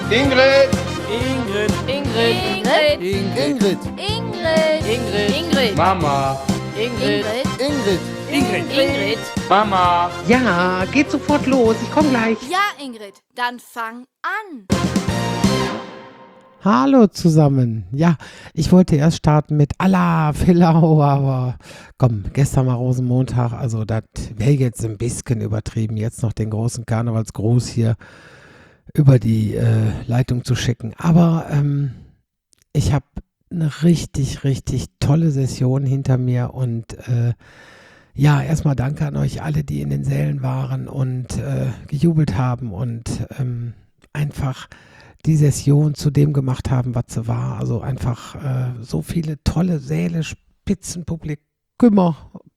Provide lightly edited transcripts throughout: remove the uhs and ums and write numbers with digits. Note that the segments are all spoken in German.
Ingrid. Ingrid. Ingrid. Ingrid. Ingrid. Ingrid. Mama. Ingrid. Ingrid. Ingrid. Mama. Ja, geht sofort los. Ich komme gleich. Ja, Ingrid, dann fang an. Hallo zusammen. Ja, ich wollte erst starten mit Allah, Pillau, aber komm, gestern war Rosenmontag, also das wäre jetzt ein bisschen übertrieben, jetzt noch den großen Karnevalsgruß hier über die Leitung zu schicken. Aber ich habe eine richtig, richtig tolle Session hinter mir und ja, erstmal danke an euch alle, die in den Sälen waren und gejubelt haben und einfach die Session zu dem gemacht haben, was sie war. Also einfach so viele tolle Säle, Spitzenpublikum,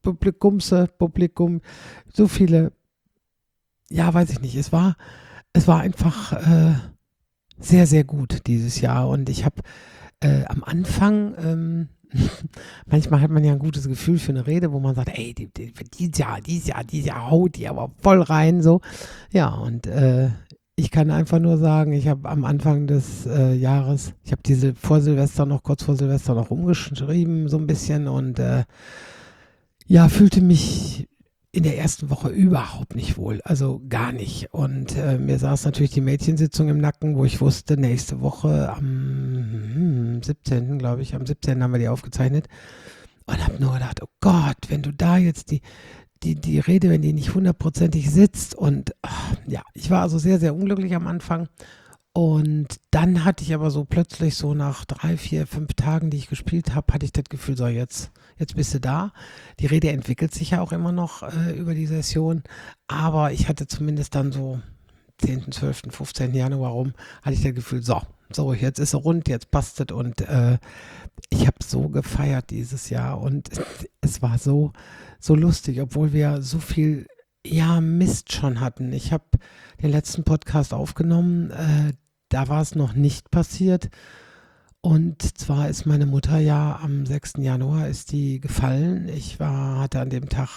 so viele, ja, weiß ich nicht. Es war einfach sehr, sehr gut dieses Jahr und ich habe am Anfang, manchmal hat man ja ein gutes Gefühl für eine Rede, wo man sagt, ey, dieses Jahr haut die aber voll rein, so. Ja, und ich kann einfach nur sagen, ich habe am Anfang des Jahres, ich habe diese kurz vor Silvester noch umgeschrieben, so ein bisschen und ja, fühlte mich in der ersten Woche überhaupt nicht wohl, also gar nicht. Und mir saß natürlich die Mädchensitzung im Nacken, wo ich wusste, nächste Woche am 17., glaube ich, am 17. haben wir die aufgezeichnet und habe nur gedacht, oh Gott, wenn du da jetzt die Rede, wenn die nicht hundertprozentig sitzt und ja, ich war also sehr, sehr unglücklich am Anfang und dann hatte ich aber so plötzlich so nach 3, 4, 5 Tagen, die ich gespielt habe, hatte ich das Gefühl, so jetzt bist du da. Die Rede entwickelt sich ja auch immer noch über die Session, aber ich hatte zumindest dann so 10., 12., 15. Januar rum, hatte ich das Gefühl, so, jetzt ist er rund, jetzt passt es und ich habe so gefeiert dieses Jahr und es war so lustig, obwohl wir so viel Mist schon hatten. Ich habe den letzten Podcast aufgenommen, da war es noch nicht passiert und zwar ist meine Mutter ja am 6. Januar ist die gefallen. Ich hatte an dem Tag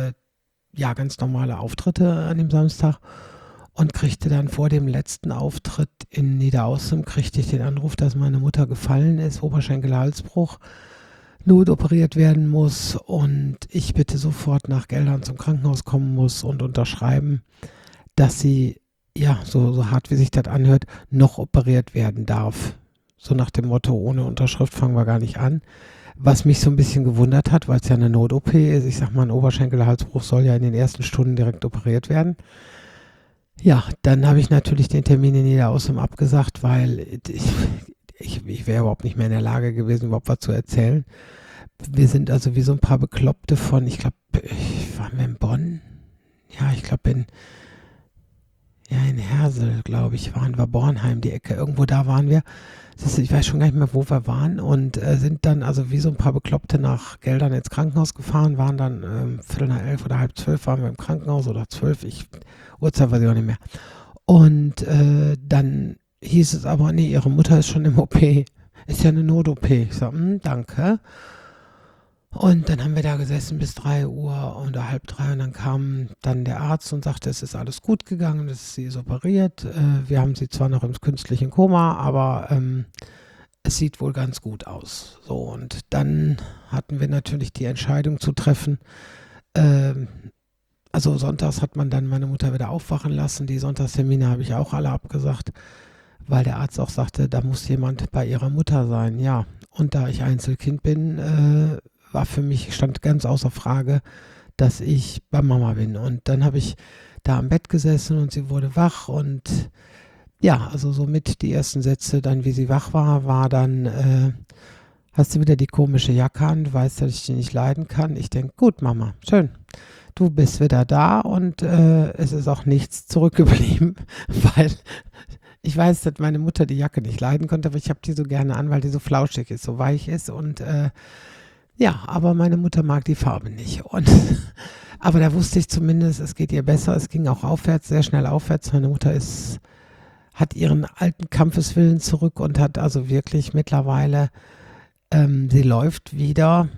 ganz normale Auftritte an dem Samstag und kriegte dann vor dem letzten Auftritt in Niederaußem, kriegte ich den Anruf, dass meine Mutter gefallen ist, Oberschenkel-Halsbruch, notoperiert werden muss und ich bitte sofort nach Geldern zum Krankenhaus kommen muss und unterschreiben, dass sie, ja, so hart wie sich das anhört, noch operiert werden darf. So nach dem Motto, ohne Unterschrift fangen wir gar nicht an. Was mich so ein bisschen gewundert hat, weil es ja eine Not-OP ist. Ich sag mal, ein Oberschenkel-Halsbruch soll ja in den ersten Stunden direkt operiert werden. Ja, dann habe ich natürlich den Termin in Niederaußem abgesagt, weil ich wäre überhaupt nicht mehr in der Lage gewesen, überhaupt was zu erzählen. Wir sind also wie so ein paar Bekloppte von, ich glaube, waren wir in Bonn? Ja, ich glaube in Hersel, glaube ich, waren wir, Bornheim, die Ecke, irgendwo da waren wir. Ich weiß schon gar nicht mehr, wo wir waren und sind dann also wie so ein paar Bekloppte nach Geldern ins Krankenhaus gefahren, waren dann 11:45 oder 11:30 waren wir im Krankenhaus oder 12, Uhrzeit weiß ich auch nicht mehr. Und dann hieß es aber, nee, ihre Mutter ist schon im OP, ist ja eine Not-OP. Ich so, danke. Und dann haben wir da gesessen bis 3 Uhr oder 2:30 und dann kam dann der Arzt und sagte, es ist alles gut gegangen, sie ist operiert. Wir haben sie zwar noch im künstlichen Koma, aber es sieht wohl ganz gut aus. So, und dann hatten wir natürlich die Entscheidung zu treffen. Also sonntags hat man dann meine Mutter wieder aufwachen lassen. Die Sonntagstermine habe ich auch alle abgesagt, weil der Arzt auch sagte, da muss jemand bei ihrer Mutter sein. Ja, und da ich Einzelkind bin, stand ganz außer Frage, dass ich bei Mama bin. Und dann habe ich da am Bett gesessen und sie wurde wach und ja, also somit die ersten Sätze dann, wie sie wach war dann, hast du wieder die komische Jacke an, du weißt, dass ich die nicht leiden kann. Ich denke, gut Mama, schön, du bist wieder da und es ist auch nichts zurückgeblieben, weil ich weiß, dass meine Mutter die Jacke nicht leiden konnte, aber ich habe die so gerne an, weil die so flauschig ist, so weich ist und ja, aber meine Mutter mag die Farbe nicht. Aber da wusste ich zumindest, es geht ihr besser. Es ging auch aufwärts, sehr schnell aufwärts. Meine Mutter hat ihren alten Kampfeswillen zurück und hat also wirklich mittlerweile, sie läuft wieder.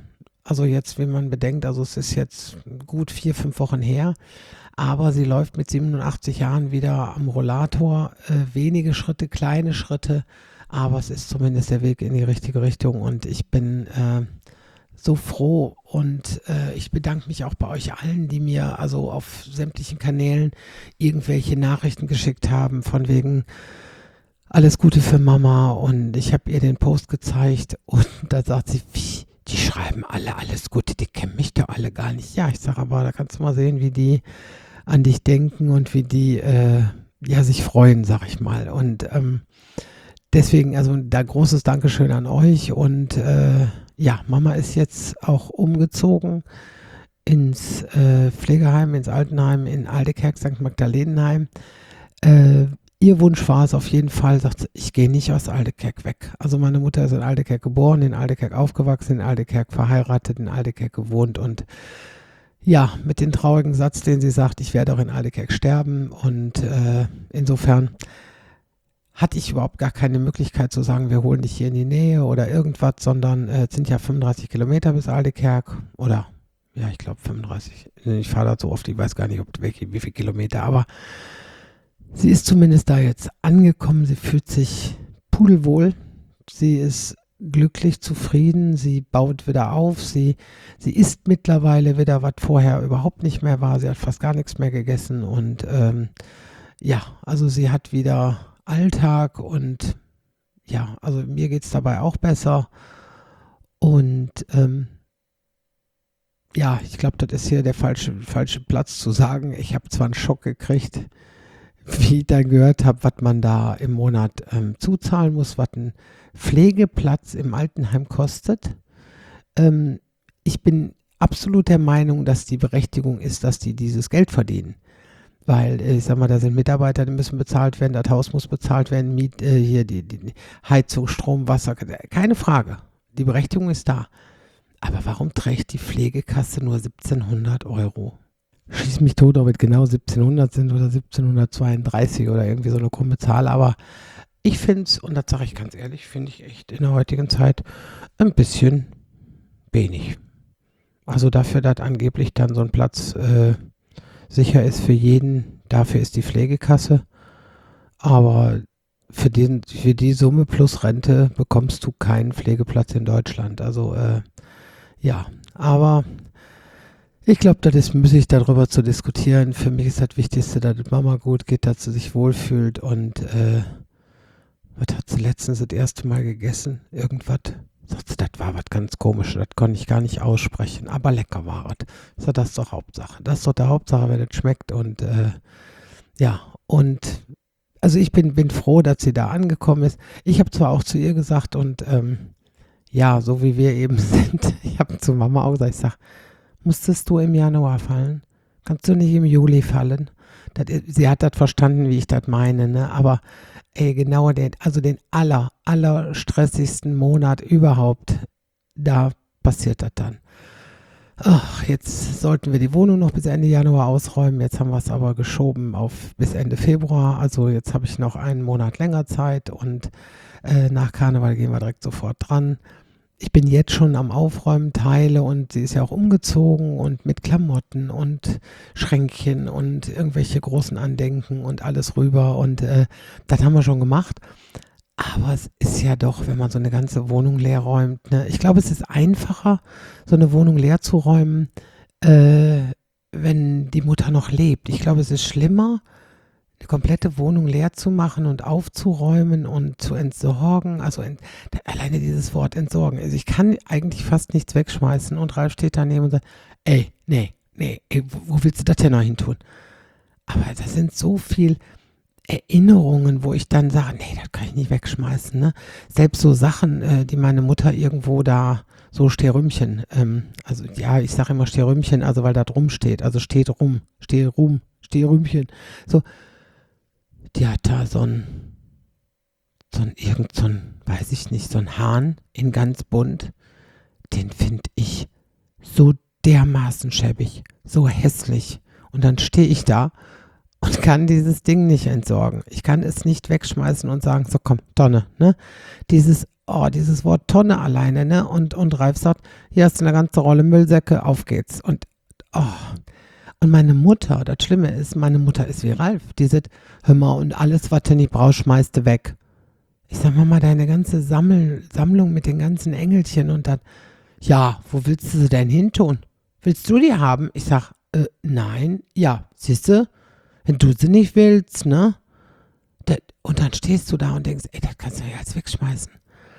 Also jetzt, wenn man bedenkt, also es ist jetzt gut 4, 5 Wochen her, aber sie läuft mit 87 Jahren wieder am Rollator. Wenige Schritte, kleine Schritte, aber es ist zumindest der Weg in die richtige Richtung und ich bin so froh und ich bedanke mich auch bei euch allen, die mir also auf sämtlichen Kanälen irgendwelche Nachrichten geschickt haben, von wegen alles Gute für Mama und ich habe ihr den Post gezeigt und da sagt sie, wie, die schreiben alle alles Gute, die kennen mich doch alle gar nicht. Ja, ich sage aber, da kannst du mal sehen, wie die an dich denken und wie die ja, sich freuen, sag ich mal. Und deswegen, also da großes Dankeschön an euch und ja, Mama ist jetzt auch umgezogen ins Pflegeheim, ins Altenheim in Aldekerk, St. Magdalenenheim. Ihr Wunsch war es auf jeden Fall, sagt sie, ich gehe nicht aus Aldekerk weg. Also meine Mutter ist in Aldekerk geboren, in Aldekerk aufgewachsen, in Aldekerk verheiratet, in Aldekerk gewohnt und ja, mit dem traurigen Satz, den sie sagt, ich werde auch in Aldekerk sterben und insofern hatte ich überhaupt gar keine Möglichkeit zu sagen, wir holen dich hier in die Nähe oder irgendwas, sondern es sind ja 35 Kilometer bis Aldekerk oder ja, ich glaube 35. Ich fahre da so oft, ich weiß gar nicht, wie viele Kilometer, aber sie ist zumindest da jetzt angekommen, sie fühlt sich pudelwohl, sie ist glücklich, zufrieden, sie baut wieder auf, sie isst mittlerweile wieder, was vorher überhaupt nicht mehr war, sie hat fast gar nichts mehr gegessen und ja, also sie hat wieder Alltag und ja, also mir geht es dabei auch besser und ja, ich glaube, das ist hier der falsche Platz zu sagen, ich habe zwar einen Schock gekriegt, wie ich dann gehört habe, was man da im Monat zuzahlen muss, was ein Pflegeplatz im Altenheim kostet. Ich bin absolut der Meinung, dass die Berechtigung ist, dass die dieses Geld verdienen. Weil, ich sag mal, da sind Mitarbeiter, die müssen bezahlt werden, das Haus muss bezahlt werden, hier die Heizung, Strom, Wasser, keine Frage. Die Berechtigung ist da. Aber warum trägt die Pflegekasse nur 1.700 Euro? Schieß mich tot, ob es genau 1700 sind oder 1732 oder irgendwie so eine krumme Zahl, aber ich finde es, und das sage ich ganz ehrlich, finde ich echt in der heutigen Zeit ein bisschen wenig. Also dafür, dass angeblich dann so ein Platz sicher ist für jeden, dafür ist die Pflegekasse, aber für die Summe plus Rente bekommst du keinen Pflegeplatz in Deutschland. Also ja, aber ich glaube, das ist müßig, darüber zu diskutieren. Für mich ist das Wichtigste, dass es Mama gut geht, dass sie sich wohlfühlt und was hat sie letztens das erste Mal gegessen? Irgendwas. Sagt sie, das war was ganz Komisches, das konnte ich gar nicht aussprechen, aber lecker war es. So, das ist doch Hauptsache. Das ist doch der Hauptsache, wenn es schmeckt und ja, und also ich bin froh, dass sie da angekommen ist. Ich habe zwar auch zu ihr gesagt und ja, so wie wir eben sind, ich habe zu Mama auch gesagt, ich sage, musstest du im Januar fallen? Kannst du nicht im Juli fallen? Sie hat das verstanden, wie ich das meine, ne? Aber ey, genau den aller stressigsten Monat überhaupt, da passiert das dann. Ach, jetzt sollten wir die Wohnung noch bis Ende Januar ausräumen. Jetzt haben wir es aber geschoben auf bis Ende Februar. Also jetzt habe ich noch einen Monat länger Zeit und nach Karneval gehen wir direkt sofort dran. Ich bin jetzt schon am Aufräumen, Teile und sie ist ja auch umgezogen und mit Klamotten und Schränkchen und irgendwelche großen Andenken und alles rüber und das haben wir schon gemacht. Aber es ist ja doch, wenn man so eine ganze Wohnung leer räumt, ne? Ich glaube, es ist einfacher, so eine Wohnung leer zu räumen, wenn die Mutter noch lebt. Ich glaube, es ist schlimmer, eine komplette Wohnung leer zu machen und aufzuräumen und zu entsorgen. Also alleine dieses Wort entsorgen. Also ich kann eigentlich fast nichts wegschmeißen und Ralf steht daneben und sagt, ey, nee, ey, wo willst du das denn noch hin tun? Aber das sind so viel Erinnerungen, wo ich dann sage, nee, das kann ich nicht wegschmeißen. Ne? Selbst so Sachen, die meine Mutter irgendwo da, so Stehrümchen, also ja, ich sage immer Stehrümchen, also weil da drum steht, also steht rum, Stehrümchen, so. Die hat da so ein, weiß ich nicht, so ein Hahn in ganz bunt. Den finde ich so dermaßen schäbig, so hässlich. Und dann stehe ich da und kann dieses Ding nicht entsorgen. Ich kann es nicht wegschmeißen und sagen, so komm, Donne, ne? dieses Wort Tonne alleine, ne? Und Ralf sagt, hier hast du eine ganze Rolle Müllsäcke, auf geht's. Und meine Mutter, das Schlimme ist, meine Mutter ist wie Ralf. Die sagt, hör mal, und alles, was du nicht brauchst, schmeißt du weg. Ich sag, Mama, deine ganze Sammlung mit den ganzen Engelchen und dann, ja, wo willst du sie denn hin tun? Willst du die haben? Ich sag, nein, ja, siehst du, wenn du sie nicht willst, ne? Und dann stehst du da und denkst, ey, das kannst du ja jetzt wegschmeißen.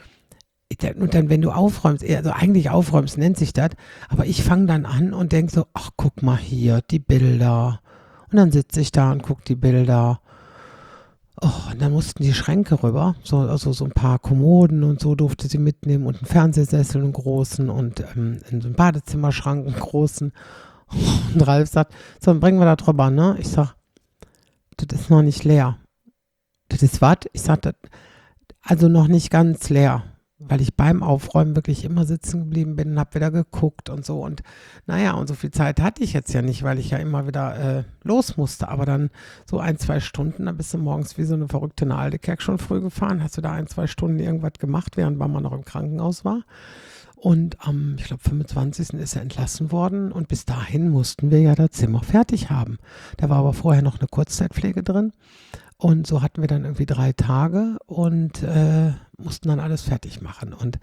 Und dann, wenn du aufräumst, also eigentlich aufräumst, nennt sich das, aber ich fange dann an und denke so, ach, guck mal hier, die Bilder. Und dann sitze ich da und gucke die Bilder. Oh, und dann mussten die Schränke rüber, also so ein paar Kommoden und so durfte sie mitnehmen und einen Fernsehsessel, einen großen und in so einen Badezimmerschrank, einen großen. Und Ralf sagt, so, dann bringen wir da drüber, ne? Ich sag, das ist noch nicht leer. Das ist was? Ich sag, das, also noch nicht ganz leer, weil ich beim Aufräumen wirklich immer sitzen geblieben bin und habe wieder geguckt und so. Und naja, und so viel Zeit hatte ich jetzt ja nicht, weil ich ja immer wieder los musste. Aber dann so 1-2 Stunden, da bist du morgens wie so eine Verrückte nach Aldekerk schon früh gefahren, hast du da 1-2 Stunden irgendwas gemacht, während Mama noch im Krankenhaus war. Und am, ich glaube, 25. ist er entlassen worden und bis dahin mussten wir ja das Zimmer fertig haben. Da war aber vorher noch eine Kurzzeitpflege drin. Und so hatten wir dann irgendwie 3 Tage und mussten dann alles fertig machen. Und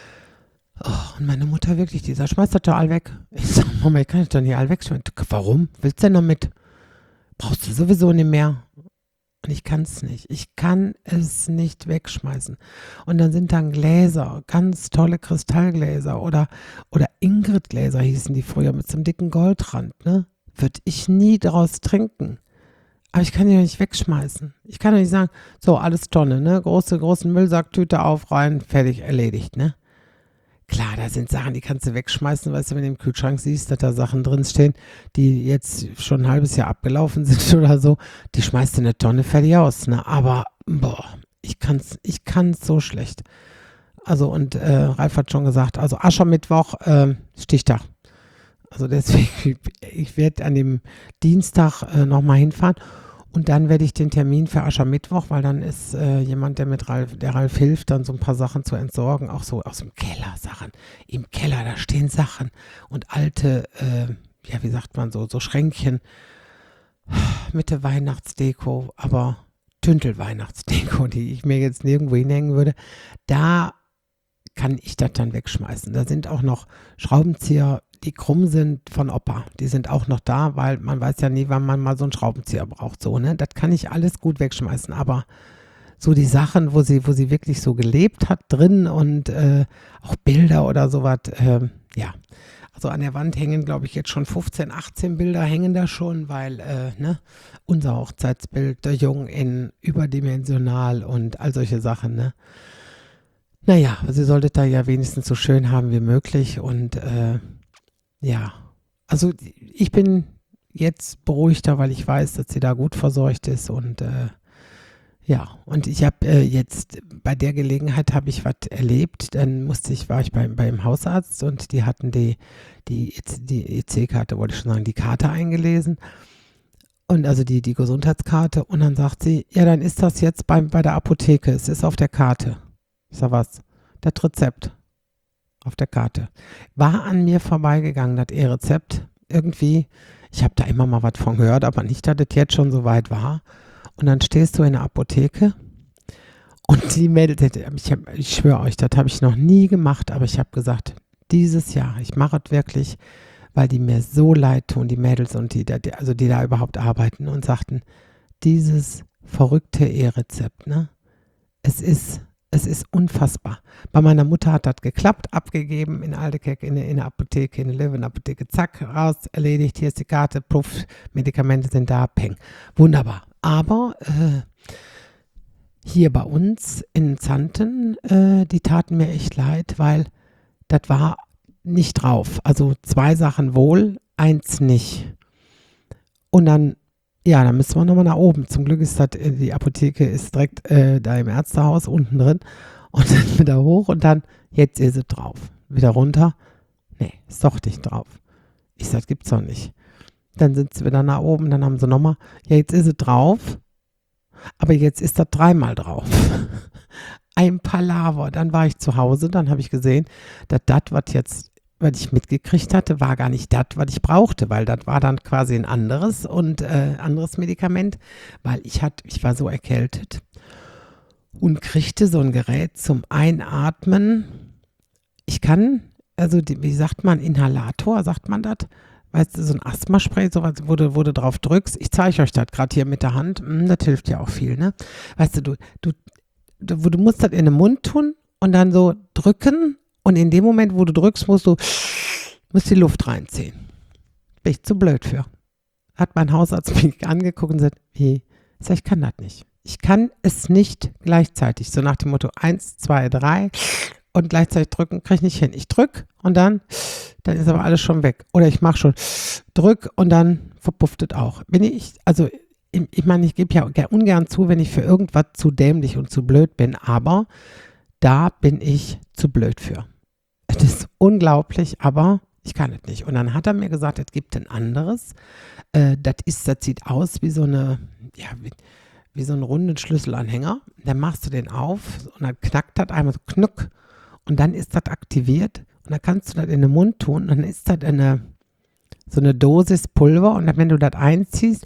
meine Mutter wirklich, die sagt, schmeiß das doch all weg. Ich sag, Mama, ich kann das doch nicht all wegschmeißen. Warum? Willst du denn damit? Brauchst du sowieso nicht mehr. Und ich kann es nicht. Ich kann es nicht wegschmeißen. Und dann sind dann Gläser, ganz tolle Kristallgläser oder Ingrid-Gläser hießen die früher mit so einem dicken Goldrand. Ne? Würde ich nie daraus trinken. Aber ich kann die doch nicht wegschmeißen. Ich kann doch nicht sagen, so, alles Tonne, ne? Großen Müllsacktüte aufreihen, fertig, erledigt, ne? Klar, da sind Sachen, die kannst du wegschmeißen, weißt du, wenn du im Kühlschrank siehst, dass da Sachen drin stehen, die jetzt schon ein halbes Jahr abgelaufen sind oder so, die schmeißt du in eine Tonne fertig aus, ne? Aber, boah, ich kann's so schlecht. Also, und Ralf hat schon gesagt, also Aschermittwoch, Stichtag. Also deswegen, ich werde an dem Dienstag nochmal hinfahren und dann werde ich den Termin für Aschermittwoch, weil dann ist jemand, der Ralf hilft, dann so ein paar Sachen zu entsorgen, auch so aus dem Keller Sachen. Im Keller, da stehen Sachen und alte, ja wie sagt man so Schränkchen mit der Weihnachtsdeko, aber Tüntel-Weihnachtsdeko, die ich mir jetzt nirgendwo hinhängen würde. Da kann ich das dann wegschmeißen. Da sind auch noch Schraubenzieher, die krumm sind von Opa. Die sind auch noch da, weil man weiß ja nie, wann man mal so einen Schraubenzieher braucht. So, ne? Das kann ich alles gut wegschmeißen. Aber so die Sachen, wo sie wirklich so gelebt hat drin und auch Bilder oder sowas, ja. Also an der Wand hängen, glaube ich, jetzt schon 15, 18 Bilder hängen da schon, weil ne, unser Hochzeitsbild, der Jung in überdimensional und all solche Sachen, ne. Naja, sie sollte da ja wenigstens so schön haben wie möglich und ja, also ich bin jetzt beruhigter, weil ich weiß, dass sie da gut versorgt ist und ja, und ich habe jetzt bei der Gelegenheit habe ich was erlebt, dann war ich beim Hausarzt und die hatten die EC-Karte, wollte ich schon sagen, die Karte eingelesen und also die Gesundheitskarte und dann sagt sie, ja, dann ist das jetzt bei der Apotheke, es ist auf der Karte. Ich sag, was? Das Rezept auf der Karte. War an mir vorbeigegangen, das E-Rezept. Irgendwie, ich habe da immer mal was von gehört, aber nicht, dass das jetzt schon so weit war. Und dann stehst du in der Apotheke und die meldet, ich schwöre euch, das habe ich noch nie gemacht, aber ich habe gesagt, dieses Jahr, ich mache es wirklich, weil die mir so leid tun, die Mädels und die da überhaupt arbeiten und sagten, dieses verrückte E-Rezept, ne? Es ist unfassbar. Bei meiner Mutter hat das geklappt, abgegeben in Aldekerk, in der Apotheke, in der Löwenapotheke, zack, raus, erledigt, hier ist die Karte, puff, Medikamente sind da, peng. Wunderbar. Aber hier bei uns in Zanten, die taten mir echt leid, weil das war nicht drauf. Also 2 Sachen wohl, 1 nicht. Und dann ja, dann müssen wir nochmal nach oben. Zum Glück ist das, die Apotheke ist direkt da im Ärztehaus unten drin. Und dann wieder hoch und dann, jetzt ist es drauf. Wieder runter. Nee, ist doch nicht drauf. Ich sag, gibt's doch nicht. Dann sind sie wieder nach oben, dann haben sie nochmal, ja, jetzt ist es drauf. Aber jetzt ist das 3-mal drauf. ein Palaver. Dann war ich zu Hause, dann habe ich gesehen, dass das, was ich mitgekriegt hatte, war gar nicht das, was ich brauchte, weil das war dann quasi ein anderes anderes Medikament, weil ich war so erkältet und kriegte so ein Gerät zum Einatmen. Ich kann, wie sagt man, Inhalator, sagt man das? Weißt du, so ein Asthmaspray, sowas, wo du drauf drückst. Ich zeige euch das gerade hier mit der Hand. Das hilft ja auch viel, ne? Weißt du, du musst das in den Mund tun und dann so drücken. Und in dem Moment, wo du drückst, musst die Luft reinziehen. Bin ich zu blöd für. Hat mein Hausarzt mich angeguckt und gesagt, wie? Ich sag, ich kann das nicht. Ich kann es nicht gleichzeitig. So nach dem Motto 1, 2, 3 und gleichzeitig drücken, kriege ich nicht hin. Ich drück und dann ist aber alles schon weg. Oder ich mache schon drück und dann verpufft es auch. Ich meine, ich gebe ja ungern zu, wenn ich für irgendwas zu dämlich und zu blöd bin, aber da bin ich zu blöd für. Es ist unglaublich, aber ich kann es nicht. Und dann hat er mir gesagt, es gibt ein anderes. Das sieht aus wie so wie so einen runden Schlüsselanhänger. Dann machst du den auf und dann knackt das einmal so knuck und dann ist das aktiviert und dann kannst du das in den Mund tun und dann ist das so eine Dosis Pulver und dann, wenn du das einziehst,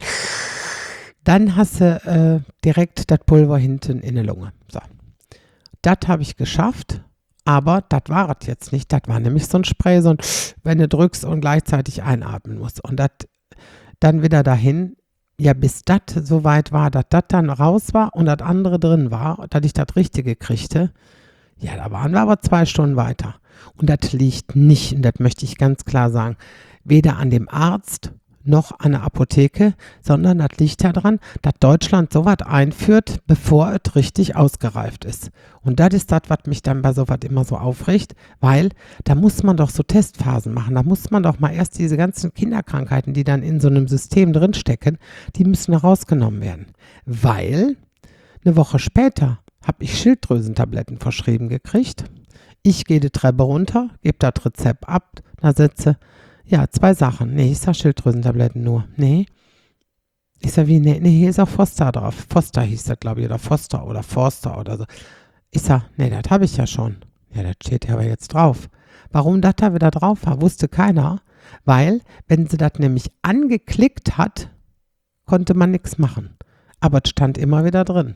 dann hast du direkt das Pulver hinten in der Lunge. So. Das habe ich geschafft, aber das war es jetzt nicht. Das war nämlich so ein Spray, wenn du drückst und gleichzeitig einatmen musst. Und das dann wieder dahin, ja, bis das soweit war, dass das dann raus war und das andere drin war, dass ich das Richtige kriegte, ja, da waren wir aber 2 Stunden weiter. Und das liegt nicht, und das möchte ich ganz klar sagen, weder an dem Arzt noch an der Apotheke, sondern das liegt daran, dass Deutschland sowas einführt, bevor es richtig ausgereift ist. Und das ist das, was mich dann bei sowas immer so aufregt, weil da muss man doch so Testphasen machen. Da muss man doch mal erst diese ganzen Kinderkrankheiten, die dann in so einem System drinstecken, die müssen rausgenommen werden. Weil eine Woche später habe ich Schilddrüsentabletten verschrieben gekriegt. Ich gehe die Treppe runter, gebe das Rezept ab, da sitze ja, 2 Sachen. Nee, ich sag Schilddrüsentabletten nur. Nee. Ich sag wie, nee, hier ist auch Foster drauf. Foster hieß das, glaube ich, oder Foster oder Forster oder so. Ich sag, nee, das habe ich ja schon. Ja, das steht ja aber jetzt drauf. Warum das da wieder drauf war, wusste keiner. Weil, wenn sie das nämlich angeklickt hat, konnte man nichts machen. Aber es stand immer wieder drin.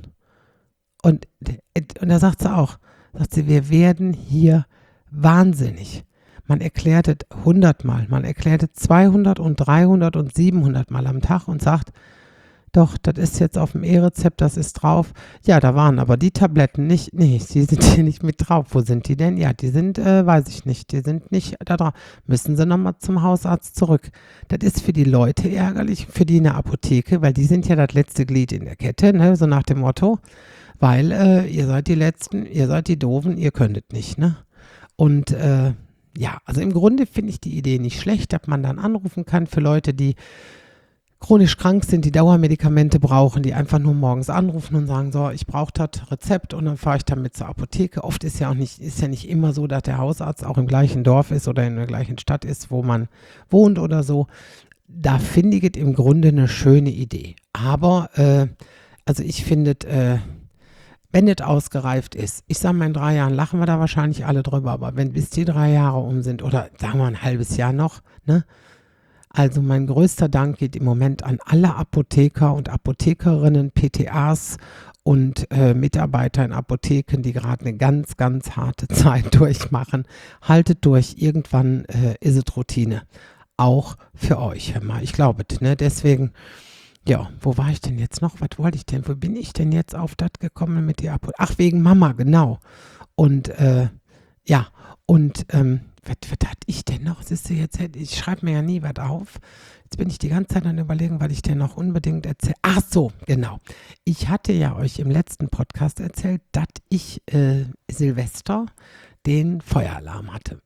Und da sagt sie, wir werden hier wahnsinnig. Man erklärt es 100 Mal, man erklärt es 200 und 300 und 700 Mal am Tag und sagt, doch, das ist jetzt auf dem E-Rezept, das ist drauf. Ja, da waren aber die Tabletten nicht, nee, die sind hier nicht mit drauf. Wo sind die denn? Ja, die sind, weiß ich nicht, die sind nicht da drauf. Müssen sie nochmal zum Hausarzt zurück. Das ist für die Leute ärgerlich, für die in der Apotheke, weil die sind ja das letzte Glied in der Kette, ne? So nach dem Motto, weil ihr seid die Letzten, ihr seid die Doofen, ihr könntet nicht, ne? Und ja, also im Grunde finde ich die Idee nicht schlecht, dass man dann anrufen kann für Leute, die chronisch krank sind, die Dauermedikamente brauchen, die einfach nur morgens anrufen und sagen, so, ich brauche das Rezept und dann fahre ich damit zur Apotheke. Oft ist ja nicht immer so, dass der Hausarzt auch im gleichen Dorf ist oder in der gleichen Stadt ist, wo man wohnt oder so. Da finde ich es im Grunde eine schöne Idee. Aber, also ich finde, wenn es ausgereift ist, ich sage mal, in 3 Jahren lachen wir da wahrscheinlich alle drüber, aber wenn bis die 3 Jahre um sind oder sagen wir ein halbes Jahr noch, ne? Also mein größter Dank geht im Moment an alle Apotheker und Apothekerinnen, PTAs und Mitarbeiter in Apotheken, die gerade eine ganz, ganz harte Zeit durchmachen. Haltet durch, irgendwann ist es Routine. Auch für euch, hör mal, ich glaube es, ne? Deswegen, ja, wo war ich denn jetzt noch? Was wollte ich denn? Wo bin ich denn jetzt auf das gekommen mit der Apotheke? Ach, wegen Mama, genau. Und ja, und was hatte ich denn noch? Siehst du, ich schreibe mir ja nie was auf. Jetzt bin ich die ganze Zeit an überlegen, was ich denn noch unbedingt erzähle. Ach so, genau. Ich hatte ja euch im letzten Podcast erzählt, dass ich Silvester den Feueralarm hatte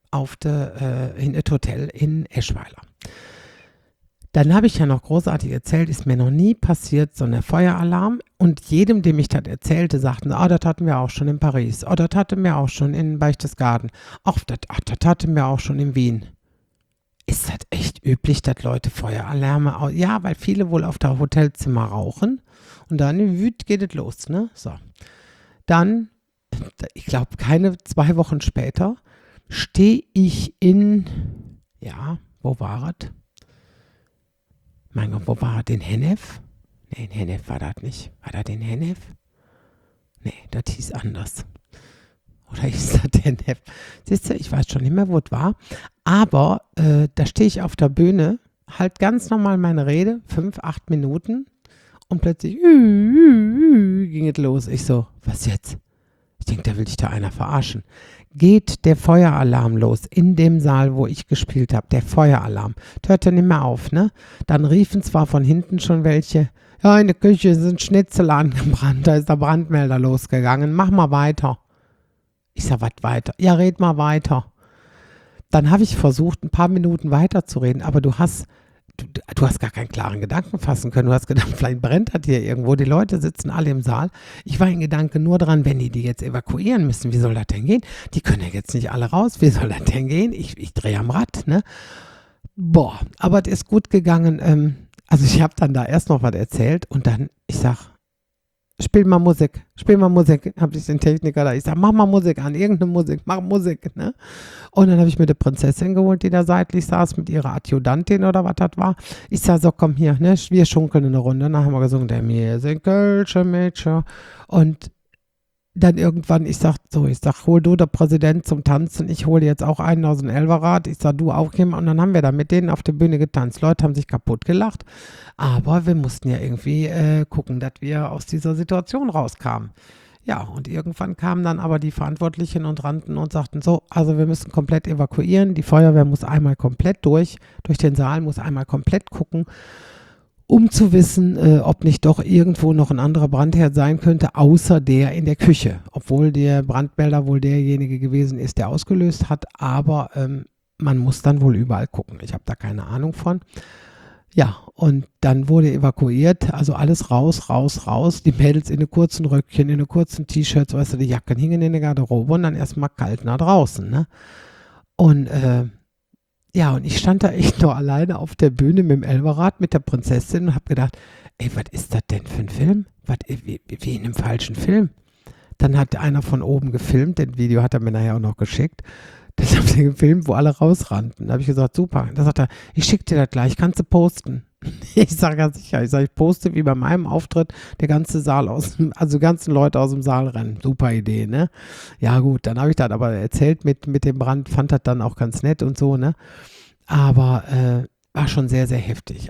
in das Hotel in Eschweiler. Dann habe ich ja noch großartig erzählt, ist mir noch nie passiert, so ein Feueralarm. Und jedem, dem ich das erzählte, sagten, das hatten wir auch schon in Paris. Das hatten wir auch schon in Berchtesgaden. Das hatten wir auch schon in Wien. Ist das echt üblich, dass Leute Feueralarme ja, weil viele wohl auf der Hotelzimmer rauchen. Und dann geht es los, ne? So. Dann ich glaube, keine 2 Wochen später stehe ich wo war es? Mein Gott, wo war es? In Hennef? Nee, in Hennef war das nicht. War das in Hennef? Nee, das hieß anders. Oder hieß das Hennef? Siehst du, ich weiß schon nicht mehr, wo es war. Aber da stehe ich auf der Bühne, halt ganz normal meine Rede, 5, 8 Minuten. Und plötzlich ging es los. Ich so, was jetzt? Ich denke, da will dich da einer verarschen. Geht der Feueralarm los in dem Saal, wo ich gespielt habe. Der Feueralarm. Das hörte nicht mehr auf, ne? Dann riefen zwar von hinten schon welche, ja, in der Küche sind Schnitzel angebrannt, da ist der Brandmelder losgegangen. Mach mal weiter. Ich sag, was weiter? Ja, red mal weiter. Dann habe ich versucht, ein paar Minuten weiterzureden, aber du hast gar keinen klaren Gedanken fassen können. Du hast gedacht, vielleicht brennt das hier irgendwo. Die Leute sitzen alle im Saal. Ich war in Gedanken nur dran, wenn die jetzt evakuieren müssen, wie soll das denn gehen? Die können ja jetzt nicht alle raus. Wie soll das denn gehen? Ich drehe am Rad, ne? Boah, aber es ist gut gegangen. Also ich habe dann da erst noch was erzählt und dann, ich sag, spiel mal Musik, habe ich den Techniker da. Ich sag, mach mal Musik an, irgendeine Musik, mach Musik, ne? Und dann habe ich mir die Prinzessin geholt, die da seitlich saß mit ihrer Adjutantin oder was das war. Ich sag, so komm hier, ne? Wir schunkeln eine Runde. Dann haben wir gesungen, der mir sind Kölsche Mädchen. Und dann irgendwann, ich sag, hol du der Präsident zum Tanzen, ich hole jetzt auch einen aus dem Elverrad, ich sag, du auch jemand, und dann haben wir da mit denen auf der Bühne getanzt. Leute haben sich kaputt gelacht, aber wir mussten ja irgendwie gucken, dass wir aus dieser Situation rauskamen. Ja, und irgendwann kamen dann aber die Verantwortlichen und rannten und sagten so, also wir müssen komplett evakuieren, die Feuerwehr muss einmal komplett durch den Saal, muss einmal komplett gucken, um zu wissen, ob nicht doch irgendwo noch ein anderer Brandherd sein könnte, außer der in der Küche. Obwohl der Brandmelder wohl derjenige gewesen ist, der ausgelöst hat. Aber man muss dann wohl überall gucken. Ich habe da keine Ahnung von. Ja, und dann wurde evakuiert, also alles raus. Die Mädels in den kurzen Röckchen, in den kurzen T-Shirts, weißt du, die Jacken hingen in der Garderobe und dann erstmal kalt nach draußen, ne? Und ja, und ich stand da echt nur alleine auf der Bühne mit dem Elverrad, mit der Prinzessin und habe gedacht, ey, was ist das denn für ein Film? Wie in einem falschen Film. Dann hat einer von oben gefilmt, das Video hat er mir nachher auch noch geschickt. Das haben sie gefilmt, wo alle rausrannten. Da habe ich gesagt, super. Da sagt er, ich schicke dir das gleich, kannst du posten. Ich sage ja sicher, ich poste wie bei meinem Auftritt, der ganze Saal also die ganzen Leute aus dem Saal rennen. Super Idee, ne? Ja gut, dann habe ich das aber erzählt mit dem Brand, fand das dann auch ganz nett und so, ne? Aber war schon sehr, sehr heftig.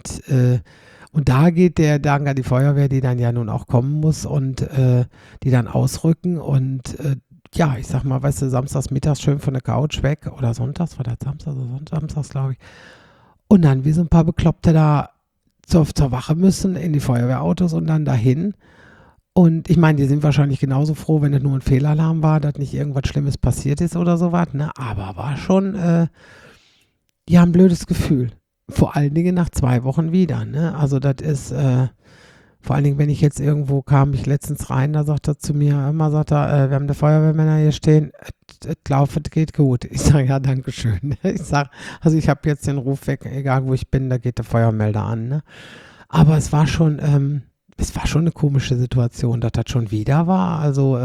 Und da geht dann die Feuerwehr, die dann ja nun auch kommen muss und die dann ausrücken und ja, ich sag mal, weißt du, samstags mittags schön von der Couch weg oder sonntags, war das Samstags oder Samstags, glaube ich. Und dann wie so ein paar Bekloppte da zur Wache müssen, in die Feuerwehrautos und dann dahin. Und ich meine, die sind wahrscheinlich genauso froh, wenn es nur ein Fehlalarm war, dass nicht irgendwas Schlimmes passiert ist oder sowas, ne? Aber war schon, ja, ein blödes Gefühl. Vor allen Dingen nach 2 Wochen wieder, ne? Also das ist, vor allen Dingen, wenn ich jetzt irgendwo kam, ich letztens rein, da sagt er zu mir, immer sagt er, wir haben die Feuerwehrmänner hier stehen, es läuft, geht gut. Ich sage, ja, danke schön. Ich sage, also ich habe jetzt den Ruf weg, egal wo ich bin, da geht der Feuermelder an, ne? Aber es war schon eine komische Situation, dass das schon wieder war. Also,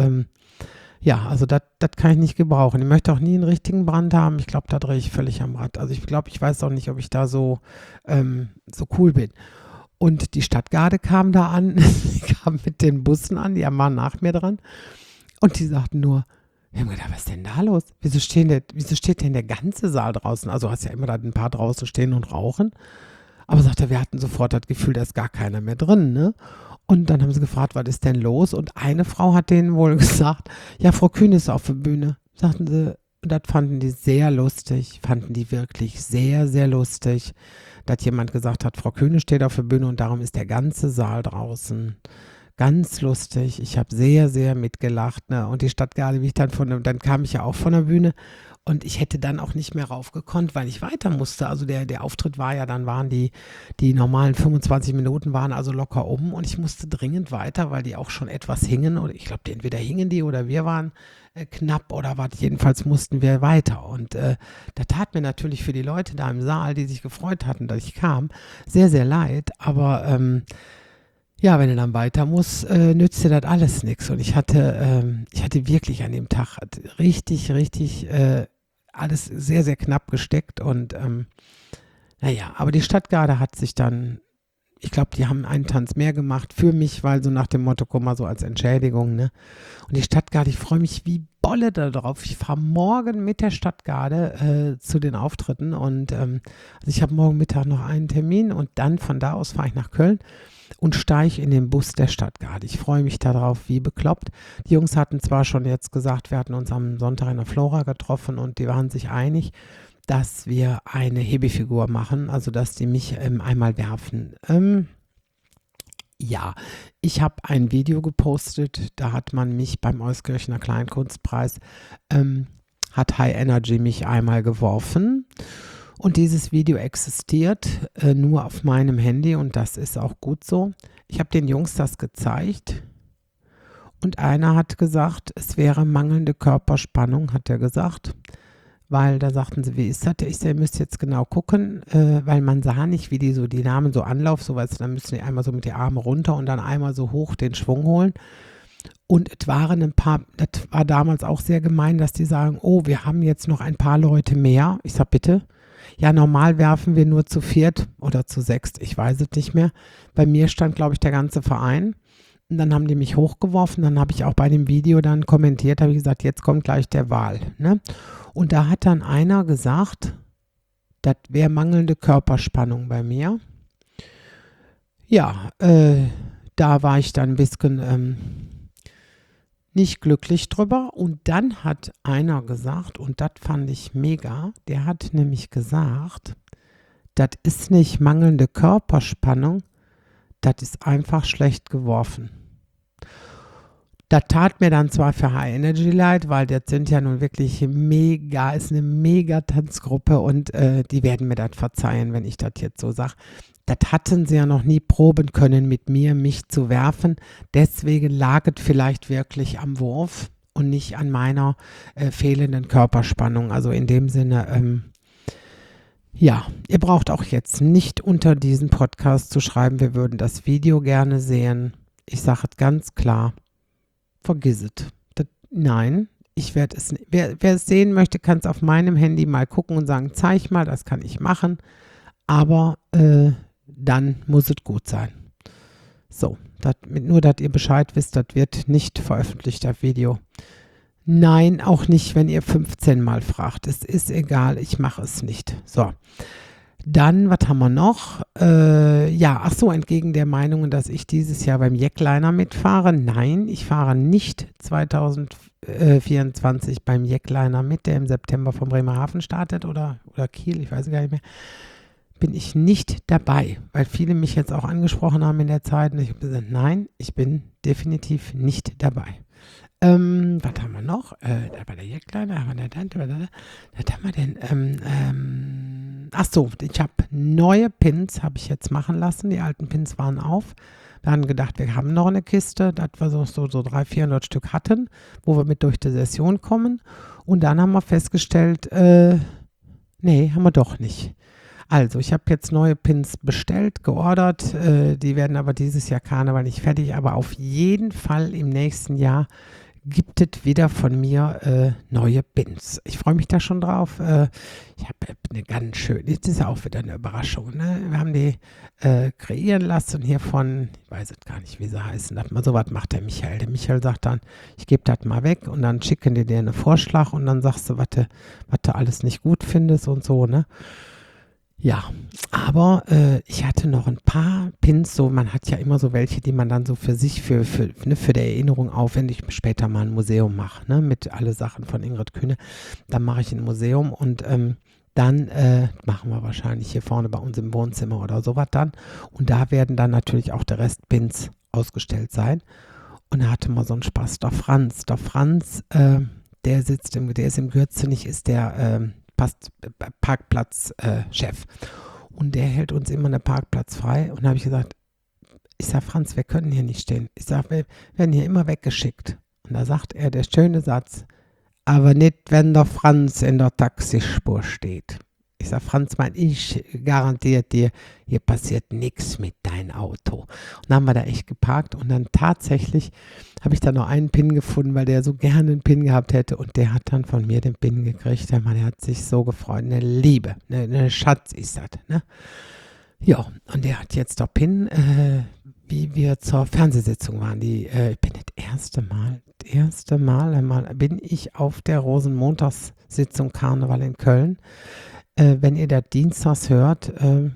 ja, also das kann ich nicht gebrauchen. Ich möchte auch nie einen richtigen Brand haben. Ich glaube, da drehe ich völlig am Rad. Also ich glaube, ich weiß auch nicht, ob ich da so cool bin. Und die Stadtgarde kam da an, die kam mit den Bussen an, die waren nach mir dran. Und die sagten nur, wir haben gedacht, was ist denn da los? Wieso steht denn der ganze Saal draußen? Also hast ja immer da ein paar draußen stehen und rauchen. Aber sagt er, wir hatten sofort das Gefühl, da ist gar keiner mehr drin, ne? Und dann haben sie gefragt, was ist denn los? Und eine Frau hat denen wohl gesagt, ja, Frau Kühn ist auf der Bühne. Sagten sie, und das fanden die sehr lustig, fanden die wirklich sehr, sehr lustig, dass jemand gesagt hat, Frau Kühne steht auf der Bühne und darum ist der ganze Saal draußen. Ganz lustig. Ich habe sehr, sehr mitgelacht, ne? Und die Stadtgarde, dann kam ich ja auch von der Bühne und ich hätte dann auch nicht mehr raufgekonnt, weil ich weiter musste. Also der Auftritt war ja, dann waren die normalen 25 Minuten waren also locker um und ich musste dringend weiter, weil die auch schon etwas hingen. Oder ich glaube, entweder hingen die oder wir waren knapp oder was. Jedenfalls mussten wir weiter. Und da tat mir natürlich für die Leute da im Saal, die sich gefreut hatten, dass ich kam, sehr, sehr leid. Aber Ja, wenn du dann weiter musst, nützt dir das alles nichts. Und ich hatte wirklich an dem Tag richtig, richtig alles sehr, sehr knapp gesteckt. Und naja, aber die Stadtgarde hat sich dann, ich glaube, die haben einen Tanz mehr gemacht für mich, weil so nach dem Motto, guck mal, so als Entschädigung, ne? Und die Stadtgarde, ich freue mich wie Bolle darauf. Ich fahre morgen mit der Stadtgarde zu den Auftritten und also ich habe morgen Mittag noch einen Termin und dann von da aus fahre ich nach Köln und steige in den Bus der Stadtgarde. Ich freue mich darauf, wie bekloppt. Die Jungs hatten zwar schon jetzt gesagt, wir hatten uns am Sonntag in der Flora getroffen und die waren sich einig, dass wir eine Hebefigur machen, also dass die mich einmal werfen. Ja, ich habe ein Video gepostet, da hat man mich beim Euskirchener Kleinkunstpreis, hat High Energy mich einmal geworfen. Und dieses Video existiert nur auf meinem Handy und das ist auch gut so. Ich habe den Jungs das gezeigt und einer hat gesagt, es wäre mangelnde Körperspannung, hat er gesagt. Weil da sagten sie, wie ist das? Ich sage, ihr müsst jetzt genau gucken, weil man sah nicht, wie die nahmen so Anlauf, so was, dann müssen die einmal so mit den Armen runter und dann einmal so hoch den Schwung holen. Und es waren ein paar, das war damals auch sehr gemein, dass die sagen, oh, wir haben jetzt noch ein paar Leute mehr. Ich sage, bitte. Ja, normal werfen wir nur zu viert oder zu sechst, ich weiß es nicht mehr. Bei mir stand, glaube ich, der ganze Verein. Und dann haben die mich hochgeworfen, dann habe ich auch bei dem Video dann kommentiert, habe ich gesagt, jetzt kommt gleich der Wahl. Ne? Und da hat dann einer gesagt, das wäre mangelnde Körperspannung bei mir. Ja, da war ich dann ein bisschen nicht glücklich drüber. Und dann hat einer gesagt, und das fand ich mega, der hat nämlich gesagt, das ist nicht mangelnde Körperspannung, das ist einfach schlecht geworfen. Das tat mir dann zwar für High Energy leid, weil das sind ja nun wirklich ist eine mega Tanzgruppe und die werden mir das verzeihen, wenn ich das jetzt so sage. Das hatten sie ja noch nie proben können mit mir, mich zu werfen. Deswegen lag es vielleicht wirklich am Wurf und nicht an meiner fehlenden Körperspannung. Also in dem Sinne, ja, ihr braucht auch jetzt nicht unter diesen Podcast zu schreiben, wir würden das Video gerne sehen. Ich sage es ganz klar, vergiss es. Nein, ich werde es nicht. Wer es sehen möchte, kann es auf meinem Handy mal gucken und sagen, zeig mal, das kann ich machen. Aber dann muss es gut sein. So, nur, dass ihr Bescheid wisst, das wird nicht veröffentlicht, das Video. Nein, auch nicht, wenn ihr 15 Mal fragt. Es ist egal, ich mache es nicht. So, dann, was haben wir noch? Ja, ach so, entgegen der Meinung, dass ich dieses Jahr beim Jackliner mitfahre. Nein, ich fahre nicht 2024 beim Jackliner mit, der im September von Bremerhaven startet oder Kiel, ich weiß gar nicht mehr. Bin ich nicht dabei, weil viele mich jetzt auch angesprochen haben in der Zeit und ich habe gesagt, nein, ich bin definitiv nicht dabei. Was haben wir noch? Bei der Jackliner, was haben wir denn? Ach so, ich habe neue Pins, habe ich jetzt machen lassen. Die alten Pins waren auf. Wir haben gedacht, wir haben noch eine Kiste, dass wir so 300, 400 Stück hatten, wo wir mit durch die Session kommen. Und dann haben wir festgestellt, nee, haben wir doch nicht. Also, ich habe jetzt neue Pins bestellt, geordert. Die werden aber dieses Jahr Karneval nicht fertig. Aber auf jeden Fall im nächsten Jahr gibt es wieder von mir neue Pins. Ich freue mich da schon drauf. Ich habe eine ganz schön, das ist ja auch wieder eine Überraschung. Ne? Wir haben die kreieren lassen hier von, ich weiß es gar nicht, wie sie heißen. So was macht der Michael. Der Michael sagt dann, ich gebe das mal weg und dann schicken die dir einen Vorschlag und dann sagst du, was du alles nicht gut findest und so, ne? Ja, aber ich hatte noch ein paar Pins, so man hat ja immer so welche, die man dann so für sich, für die Erinnerung aufwendig später mal ein Museum mache, ne, mit alle Sachen von Ingrid Kühne. Dann mache ich ein Museum und dann machen wir wahrscheinlich hier vorne bei uns im Wohnzimmer oder sowas dann. Und da werden dann natürlich auch der Rest Pins ausgestellt sein. Und da hatte mal so einen Spaß. Der Franz, der ist im Gürzenich, ist der Parkplatzchef. Und der hält uns immer einen Parkplatz frei. Und da habe ich gesagt, Franz, wir können hier nicht stehen. Ich sage, wir werden hier immer weggeschickt. Und da sagt er, der schöne Satz, aber nicht, wenn der Franz in der Taxispur steht. Ich sage, Franzmann, ich garantiere dir, hier passiert nichts mit deinem Auto. Und dann haben wir da echt geparkt und dann tatsächlich habe ich da noch einen Pin gefunden, weil der so gerne einen Pin gehabt hätte und der hat dann von mir den Pin gekriegt. Der Mann, der hat sich so gefreut. Eine Liebe, eine Schatz ist das, ne? Ja, und der hat jetzt doch Pin, wie wir zur Fernsehsitzung waren. Ich bin das erste Mal bin ich auf der Rosenmontagssitzung Karneval in Köln. Wenn ihr das dienstags hört,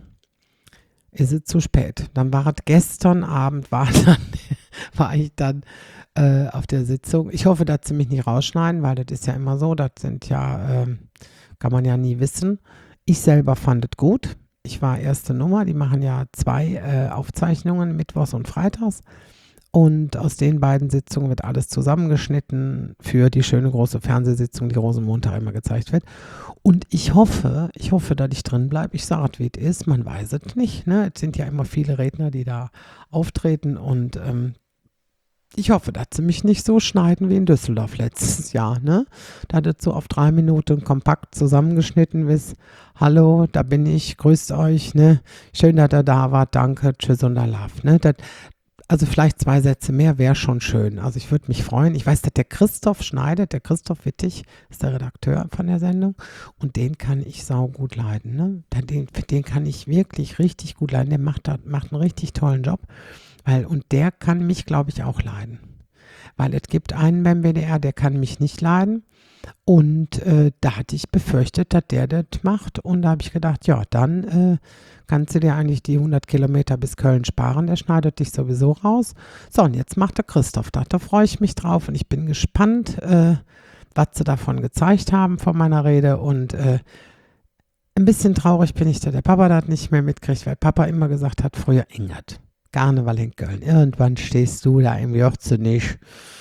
ist es zu spät. Dann war es gestern Abend, war ich dann auf der Sitzung. Ich hoffe, dass sie mich nicht rausschneiden, weil das ist ja immer so, das sind ja, kann man ja nie wissen. Ich selber fand es gut. Ich war erste Nummer, die machen ja 2 Aufzeichnungen, mittwochs und freitags. Und aus den beiden Sitzungen wird alles zusammengeschnitten für die schöne große Fernsehsitzung, die Rosenmontag immer gezeigt wird. Und ich hoffe, dass ich drin bleibe. Ich sage es, wie es ist, man weiß es nicht. Ne? Es sind ja immer viele Redner, die da auftreten und ich hoffe, dass sie mich nicht so schneiden wie in Düsseldorf letztes Jahr. Ne? Da hat es so auf 3 Minuten kompakt zusammengeschnitten ist. Hallo, da bin ich, grüßt euch. Ne? Schön, dass ihr da wart, danke, tschüss und Love. Ne? Also vielleicht 2 Sätze mehr wäre schon schön. Also ich würde mich freuen. Ich weiß, dass der Christoph schneidet. Der Christoph Wittig ist der Redakteur von der Sendung. Und den kann ich saugut leiden. Ne? Den kann ich wirklich richtig gut leiden. Der macht einen richtig tollen Job. Und der kann mich, glaube ich, auch leiden. Weil es gibt einen beim WDR, der kann mich nicht leiden. Und da hatte ich befürchtet, dass der das macht. Und da habe ich gedacht, ja, dann kannst du dir eigentlich die 100 Kilometer bis Köln sparen. Der schneidet dich sowieso raus. So, und jetzt macht der Christoph das. Da freue ich mich drauf und ich bin gespannt, was sie davon gezeigt haben von meiner Rede. Und ein bisschen traurig bin ich, dass der Papa das nicht mehr mitkriegt, weil Papa immer gesagt hat, früher Ingert, Karneval in Köln. Irgendwann stehst du da im Jörzenich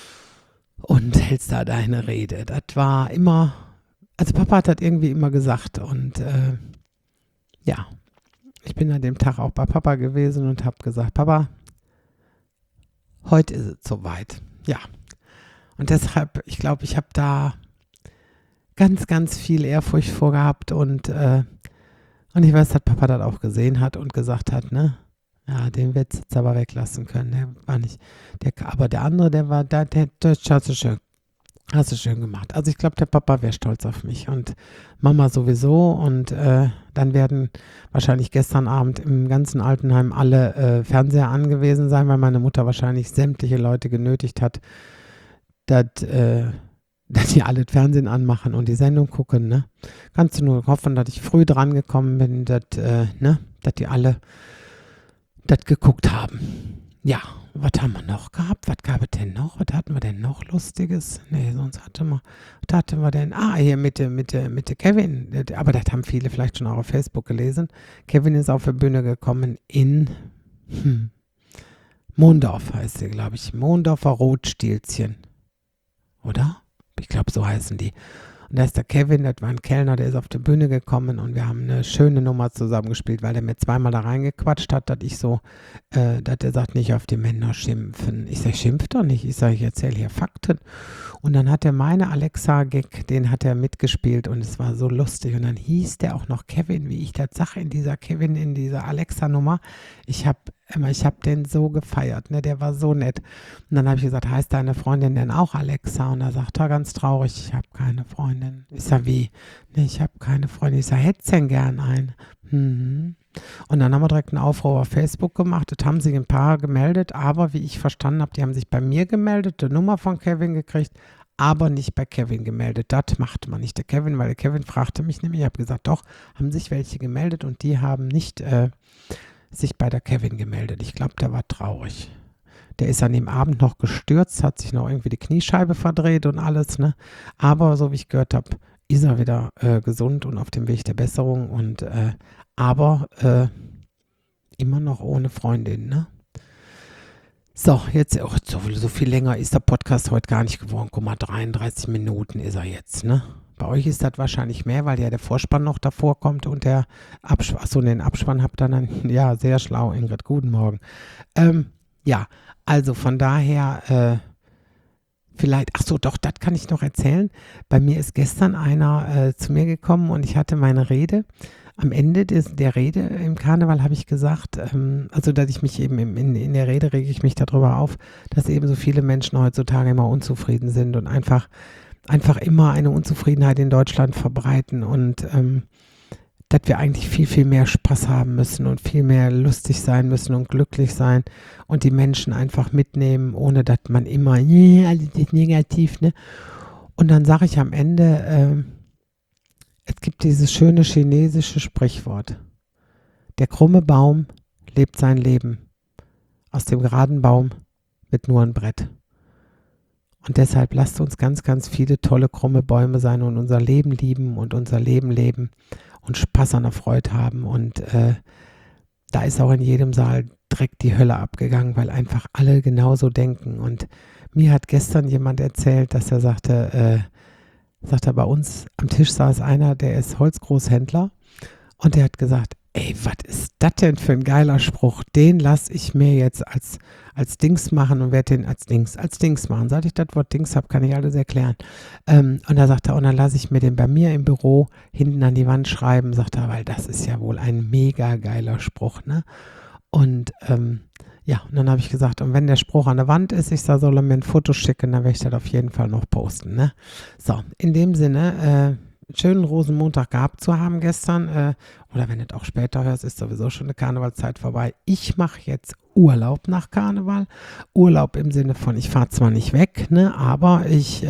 und hältst da deine Rede. Das war immer, also Papa hat das irgendwie immer gesagt und ja, ich bin an dem Tag auch bei Papa gewesen und habe gesagt, Papa, heute ist es soweit. Ja, und deshalb, ich glaube, ich habe da ganz, ganz viel Ehrfurcht vorgehabt und ich weiß, dass Papa das auch gesehen hat und gesagt hat, ne, ja, den wird jetzt aber weglassen können. Der war nicht, aber der andere, der hast du schön gemacht. Also ich glaube, der Papa wäre stolz auf mich und Mama sowieso und dann werden wahrscheinlich gestern Abend im ganzen Altenheim alle Fernseher angewiesen sein, weil meine Mutter wahrscheinlich sämtliche Leute genötigt hat, dass die alle das Fernsehen anmachen und die Sendung gucken. Ne? Kannst du nur hoffen, dass ich früh dran gekommen bin, dass die alle das geguckt haben. Ja, was haben wir noch gehabt? Was gab es denn noch? Was hatten wir denn noch Lustiges? Nee, sonst was hatten wir denn? Hier mit Kevin. Aber das haben viele vielleicht schon auch auf Facebook gelesen. Kevin ist auf die Bühne gekommen in Mondorf, heißt sie, glaube ich. Mondorfer Rotstilzchen. Oder? Ich glaube, so heißen die. Und da ist der Kevin, das war ein Kellner, der ist auf die Bühne gekommen und wir haben eine schöne Nummer zusammengespielt, weil der mir zweimal da reingequatscht hat, dass er sagt, nicht auf die Männer schimpfen. Ich sage, schimpf doch nicht. Ich sage, ich erzähle hier Fakten. Und dann hat er meine Alexa-Gag, den hat er mitgespielt und es war so lustig. Und dann hieß der auch noch Kevin, wie ich das sage, in dieser Alexa-Nummer. Ich hab den so gefeiert, ne? Der war so nett. Und dann habe ich gesagt, heißt deine Freundin denn auch Alexa? Und er sagt, er ganz traurig, ich habe keine Freundin. Ich sage, wie? Nee, ich habe keine Freundin. Ich sage, hättest du denn gern einen? Und dann haben wir direkt einen Aufruf auf Facebook gemacht. Das haben sich ein paar gemeldet, aber wie ich verstanden habe, die haben sich bei mir gemeldet, die Nummer von Kevin gekriegt, aber nicht bei Kevin gemeldet. Das macht man nicht. Der Kevin, weil der Kevin fragte mich nämlich, ich habe gesagt, doch, haben sich welche gemeldet und die haben nicht sich bei der Kevin gemeldet. Ich glaube, der war traurig. Der ist an dem Abend noch gestürzt, hat sich noch irgendwie die Kniescheibe verdreht und alles, ne? Aber so wie ich gehört habe, ist er wieder gesund und auf dem Weg der Besserung und aber immer noch ohne Freundin, ne? So, jetzt, so viel länger ist der Podcast heute gar nicht geworden. Guck mal, 33 Minuten ist er jetzt, ne? Bei euch ist das wahrscheinlich mehr, weil ja der Vorspann noch davor kommt und der Abspann, achso, den Abspann habt ihr dann, ja, sehr schlau, Ingrid, guten Morgen. Ja, also von daher vielleicht, ach so, doch, das kann ich noch erzählen. Bei mir ist gestern einer zu mir gekommen und ich hatte meine Rede. Am Ende der Rede im Karneval habe ich gesagt, also dass ich mich eben in der Rede rege ich mich darüber auf, dass eben so viele Menschen heutzutage immer unzufrieden sind und einfach immer eine Unzufriedenheit in Deutschland verbreiten und dass wir eigentlich viel, viel mehr Spaß haben müssen und viel mehr lustig sein müssen und glücklich sein und die Menschen einfach mitnehmen, ohne dass man immer, alles ist negativ, ne? Und dann sage ich am Ende, es gibt dieses schöne chinesische Sprichwort. Der krumme Baum lebt sein Leben. Aus dem geraden Baum wird nur ein Brett. Und deshalb lasst uns ganz, ganz viele tolle krumme Bäume sein und unser Leben lieben und unser Leben leben und Spaß an der Freude haben. Und da ist auch in jedem Saal direkt die Hölle abgegangen, weil einfach alle genauso denken. Und mir hat gestern jemand erzählt, dass er sagte, bei uns am Tisch saß einer, der ist Holzgroßhändler und der hat gesagt, ey, was ist das denn für ein geiler Spruch? Den lasse ich mir jetzt als Dings machen und werde den als Dings machen. Seit ich das Wort Dings habe, kann ich alles erklären. Und da sagt er, und dann lasse ich mir den bei mir im Büro hinten an die Wand schreiben, sagt er, weil das ist ja wohl ein mega geiler Spruch, ne? Und ja, und dann habe ich gesagt, und wenn der Spruch an der Wand ist, ich soll er mir ein Foto schicken, dann werde ich das auf jeden Fall noch posten, ne? So, in dem Sinne, schönen Rosenmontag gehabt zu haben gestern, oder wenn du auch später hörst, ist sowieso schon eine Karnevalszeit vorbei. Ich mache jetzt Urlaub nach Karneval. Urlaub im Sinne von, ich fahre zwar nicht weg, ne, aber ich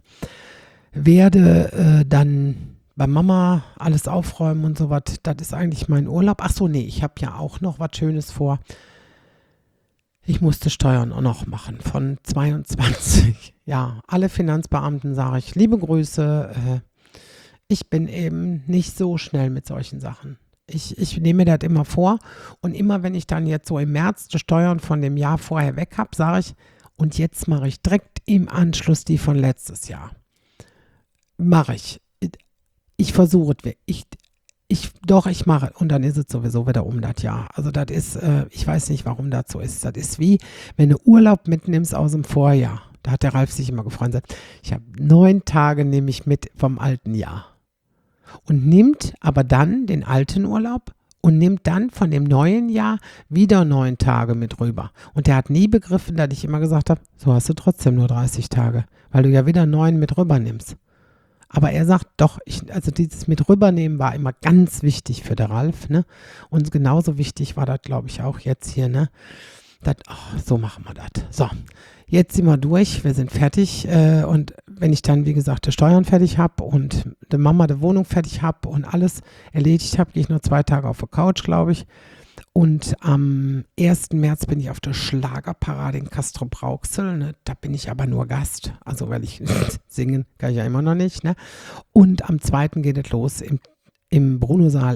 werde dann bei Mama alles aufräumen und so was. Das ist eigentlich mein Urlaub. Ach so, nee, ich habe ja auch noch was Schönes vor. Ich musste Steuern auch noch machen von 22. Ja, alle Finanzbeamten sage ich, liebe Grüße. Ich bin eben nicht so schnell mit solchen Sachen. Ich nehme mir das immer vor und immer, wenn ich dann jetzt so im März die Steuern von dem Jahr vorher weg habe, sage ich, und jetzt mache ich direkt im Anschluss die von letztes Jahr. Mache ich. Ich versuche es. Ich mache, und dann ist es sowieso wieder um das Jahr. Also das ist, ich weiß nicht, warum das so ist. Das ist wie, wenn du Urlaub mitnimmst aus dem Vorjahr. Da hat der Ralf sich immer gefreut. Ich habe 9 Tage nehme ich mit vom alten Jahr. Und nimmt aber dann den alten Urlaub und nimmt dann von dem neuen Jahr wieder 9 Tage mit rüber. Und der hat nie begriffen, dass ich immer gesagt habe, so hast du trotzdem nur 30 Tage, weil du ja wieder 9 mit rüber nimmst. Aber er sagt doch, also dieses mit rübernehmen war immer ganz wichtig für der Ralf, ne? Und genauso wichtig war das, glaube ich, auch jetzt hier, ne? So machen wir das. So, jetzt sind wir durch, wir sind fertig und wenn ich dann, wie gesagt, die Steuern fertig habe und die Mama die Wohnung fertig habe und alles erledigt habe, gehe ich nur 2 Tage auf die Couch, glaube ich. Und am 1. März bin ich auf der Schlagerparade in Castrop-Rauxel. Ne? Da bin ich aber nur Gast. Also, weil ich singen kann ich ja immer noch nicht. Ne? Und am 2. geht es los im Bruno-Saal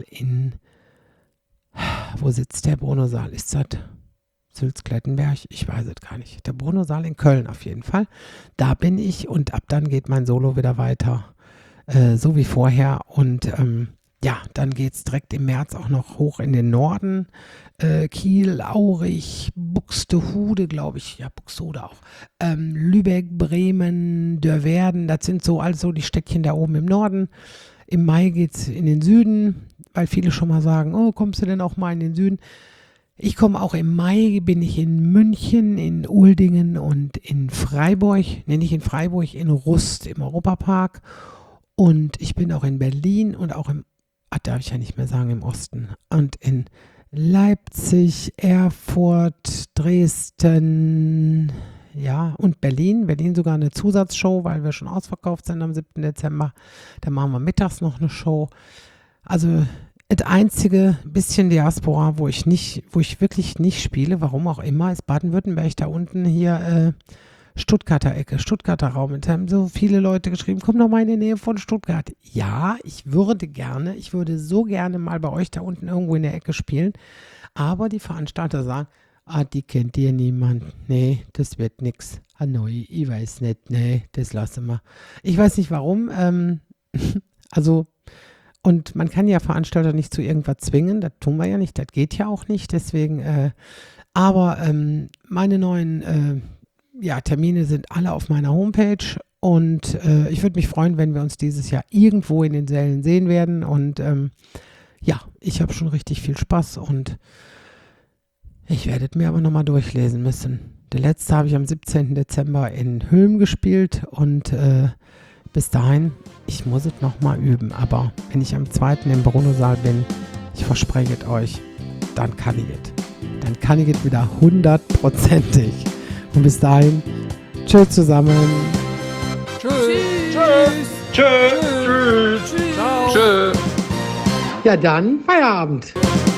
wo sitzt der Bruno-Saal? Ist das Sülz-Klettenberg? Ich weiß es gar nicht. Der Bruno-Saal in Köln auf jeden Fall. Da bin ich und ab dann geht mein Solo wieder weiter. So wie vorher. Und ja, dann geht es direkt im März auch noch hoch in den Norden. Kiel, Aurich, Buxtehude, glaube ich. Ja, Buxtehude auch. Lübeck, Bremen, Dörverden. Das sind so also die Städtchen da oben im Norden. Im Mai geht es in den Süden, weil viele schon mal sagen, oh, kommst du denn auch mal in den Süden? Ich komme auch im Mai, bin ich in München, in Uldingen und in Freiburg. Nee, nicht in Freiburg, in Rust im Europapark. Und ich bin auch in Berlin und auch darf ich ja nicht mehr sagen, im Osten. Und in Leipzig, Erfurt, Dresden, ja, und Berlin. Berlin sogar eine Zusatzshow, weil wir schon ausverkauft sind am 7. Dezember. Da machen wir mittags noch eine Show. Also das einzige bisschen Diaspora, wo ich wirklich nicht spiele, warum auch immer, ist Baden-Württemberg, da unten hier Stuttgarter Ecke, Stuttgarter Raum. Und haben so viele Leute geschrieben, komm doch mal in die Nähe von Stuttgart. Ja, ich würde so gerne mal bei euch da unten irgendwo in der Ecke spielen. Aber die Veranstalter sagen, die kennt ihr niemand. Nee, das wird nix. Hanoi, ich weiß nicht. Nee, das lassen wir. Ich weiß nicht warum. Also, und man kann ja Veranstalter nicht zu irgendwas zwingen. Das tun wir ja nicht. Das geht ja auch nicht. Deswegen, aber meine neuen ja, Termine sind alle auf meiner Homepage und ich würde mich freuen, wenn wir uns dieses Jahr irgendwo in den Sälen sehen werden und ja, ich habe schon richtig viel Spaß und ich werde es mir aber nochmal durchlesen müssen. Der letzte habe ich am 17. Dezember in Hülm gespielt und bis dahin, ich muss es nochmal üben, aber wenn ich am 2. im Bruno-Saal bin, ich verspreche es euch, dann kann ich es. Dann kann ich es wieder 100%ig. Und bis dahin, tschüss zusammen. Tschüss. Tschüss. Tschüss. Ciao. Tschüss. Ja dann, Feierabend.